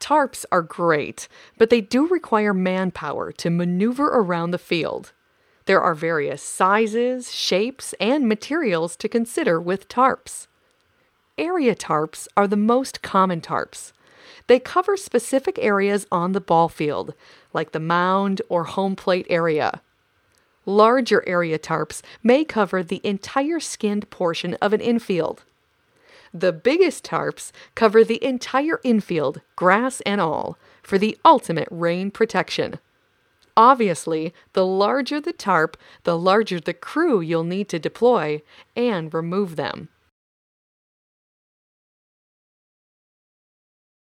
Tarps are great, but they do require manpower to maneuver around the field. There are various sizes, shapes, and materials to consider with tarps. Area tarps are the most common tarps. They cover specific areas on the ball field, like the mound or home plate area. Larger area tarps may cover the entire skinned portion of an infield. The biggest tarps cover the entire infield, grass and all, for the ultimate rain protection. Obviously, the larger the tarp, the larger the crew you'll need to deploy and remove them.